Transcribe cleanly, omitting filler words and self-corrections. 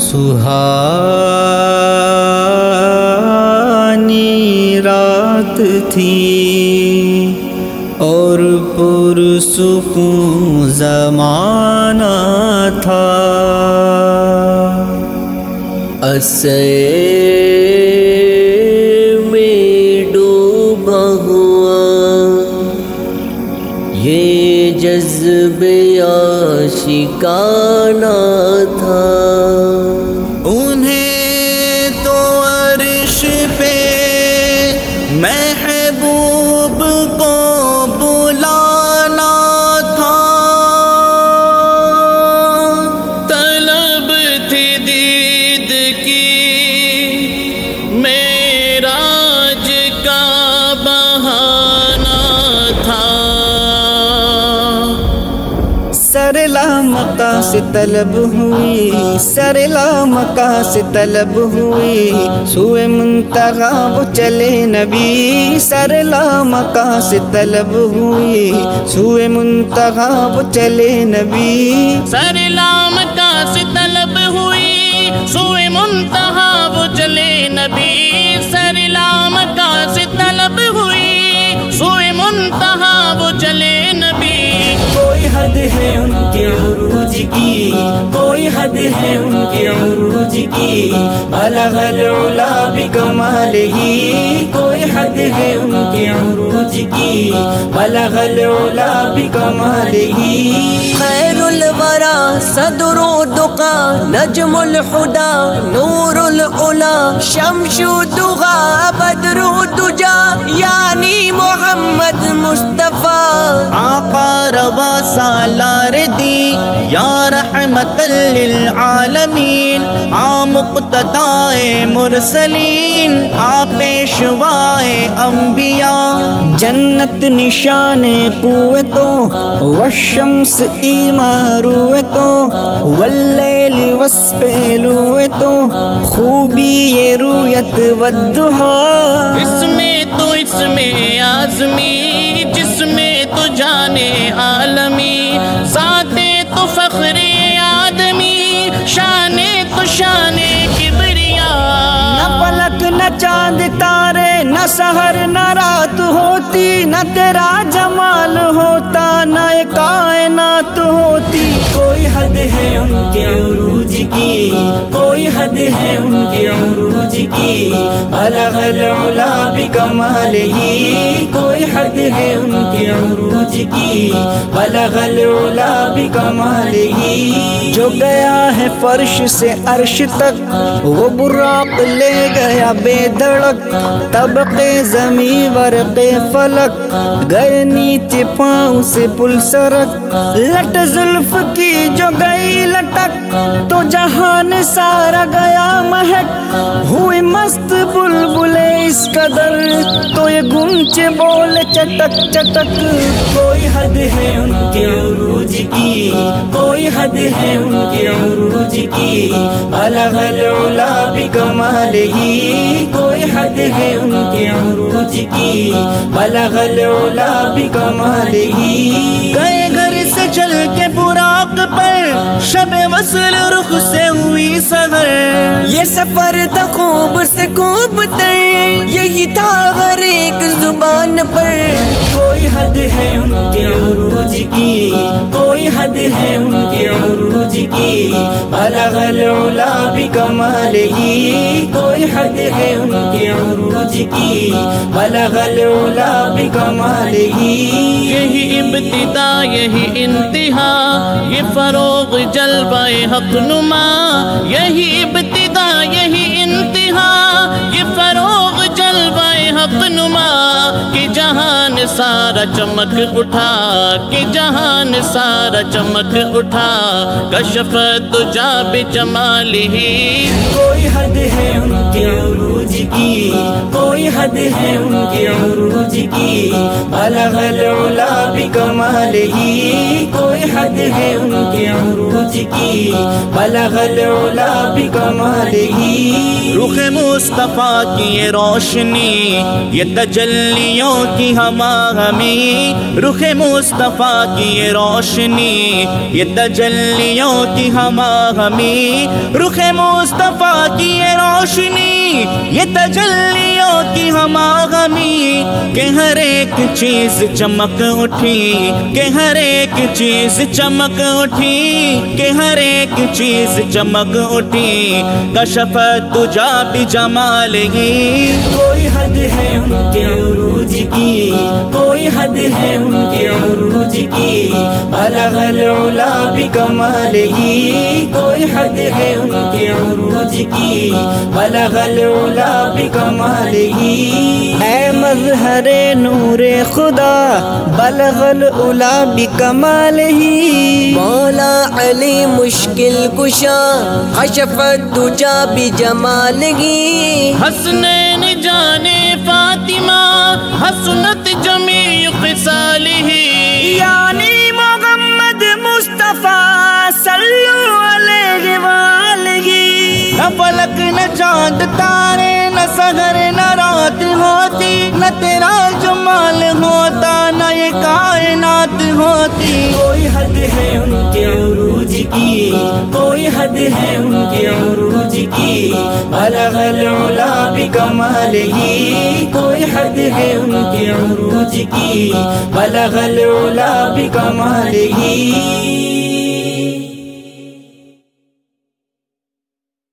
سہانی رات تھی اور پرسکون زمانہ تھا، اسے میں ڈوبا ہوا یہ جذبہ عاشقانہ تھا۔ انہیں تو عرش پہ محبوب کو بلانا تھا، طلب تھی دید کی معراج کا بہانہ تھا، سرلا مکہ سے طلب ہوئی، سرلا مکہ سے طلب ہوئی، سوئے منتہا وہ چلے نبی، سرلا مکہ سے طلب ہوئی، سوئے منتہا وہ چلے نبی، سرلا مکہ سے طلب ہوئی، سوئے منتہا وہ چلے نبی، سرلا مکہ سے طلب ہوئی، سوئے منتہا وہ چلے نبی۔ کوئی حد ہے ان کے عروج کی، کوئی حد ہے ان کے عروج کی، بلغ العلا بکمالہ، کوئی حد ہے ان کے عروج کی، بلغ العلا بکمالہ، خیر الورا صدر دقا نجم الہدی نور العلا شمس دغا بدر دجا یعنی محمد مصطفیٰ، آقا روا سالار دی یا رحمت للعالمین، مقتدائے مرسلین، پیشوائے انبیاء، جنت نشان قوتوں والشمس ایماروتوں واللیل وصف لوتوں، خوبی یہ رویت والدہا، اس میں تو اس میں آزمی، جس میں تو جانے عالمی، ذاتے تو فخر آدمی، شانے تو شانے کبریا، نہ فلک نہ چاند تارے، نہ سحر نہ رات ہوتی، نہ تیرا جمال ہوتا، نہ کائنات ہوتی، کوئی حد ہے ان کے عروج کی، کوئی حد ہے ان کے عروج کی، بلغ العلا بکمالہ، کوئی حد ہے ان کے عروج کی، بلغ العلا بکمالہ، جو گیا ہے فرش سے عرش تک وہ براق لے گیا بے دھڑک، طبقے زمیں ورقے فلک گئے نیچے پاؤں سے پل سرک، لٹ زلف کی جو گئی لٹک تو جہان سارا گیا مہک، ہوئی مست بلبلے اس قدر تو یہ گونچے بولے چٹک چٹک، کوئی حد ہے ان کے عروج کی، کوئی حد ہے ان کے عروج کی، بلغ العلا بکمالہ، کوئی حد ہے ان کے عروج کی، بلغ العلا بکمالہ، گئے گھر سے چل کے براق پر شب وصل رخ سے ہوئی سحر، یہ سفر تھا خوب سے خوب تر، یہی تھا ہر ایک زبان پر، کوئی حد ہے ان کے عروج کی، کوئی حد ہے ان کے عروج کی، بلغ العلا بکمالہ، کوئی حد ہے ان کے عروج کی، بلغ العلا بکمالہ، یہی ابتدا یہی انتہا، یہ فروغ جلوہ حق نما، یہی ابتدا یہی انتہا، یہ فروغ جلوہ حق نما، کہ جہان سارا چمک اٹھا، کہ جہان سارا چمک اٹھا، کشف تجا بجمالہ، کوئی حد ہے ان کے عروج کی، کوئی حد ہے ان کے عروج کی، بلغ العلا بکمالہ، کوئی حد ہے ان کے عروج عروج کی بلغ العلا بکمالہ رخ مصطفیٰ کی یہ روشنی یہ تجلیوں کی ہماہمی رخ مصطفیٰ کی یہ روشنی یہ تجلیوں کی ہماہمی رخ مصطفیٰ کی یہ روشنی یہ تجلیوں کی ہماہمی کہ ہر ایک چیز چمک اٹھی کہ ہر ایک چیز چمک اٹھی کہ ہر ایک چیز چمک اٹھی کشفت تجا بجمالہ کوئی حد ہے ان کے عروج کی کوئی حد ہے ان کے عروج کی بلغ العلا بکمالہ کوئی حد ہے ان کے عروج کی بلغ العلا بکمالہ اے مظہر نور خدا بلغ العلا بکمالہ مولا علی مشکل کشا کشفت تجا بجمالہ حسنین جانے فاطمہ حسنت جمیع خصالہ یعنی محمد مصطفیٰ صلو علیہ وآلہ نہ فلک نہ چاند تارے نہ سحر نہ رات ہوتی نہ تیرا جمال ہوتا نہ یہ کائنات ہوتی کوئی حد ہے ان کے عروج کی کوئی حد ہے ان کے عروج کی بلغ العلا بکمالہ کوئی حد ہے ان کے عروج کی بلغ العلا بکمالہ